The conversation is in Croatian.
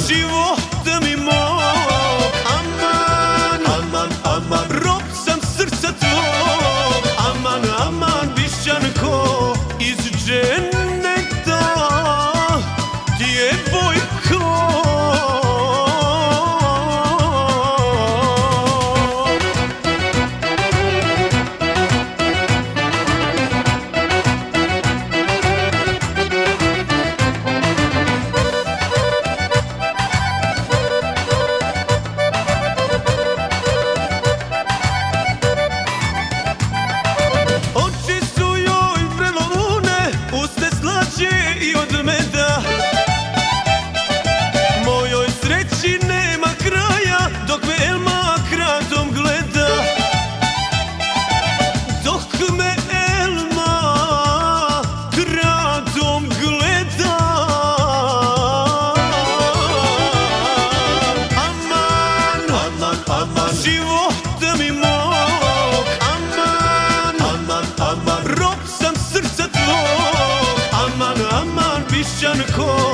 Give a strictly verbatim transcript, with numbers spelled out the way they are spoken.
života mi mog. Aman, aman, aman, rob sam srca tvog. Aman, aman, bišćanko iz dženeta, djevojko. I od meda mojoj sreći nema kraja dok me Elma kratom gleda. Dok me Elma kratom gleda. Aman, aman, aman, života mi mog. Aman, aman, aman, rob sam srca tvog. Aman, aman, bišćanko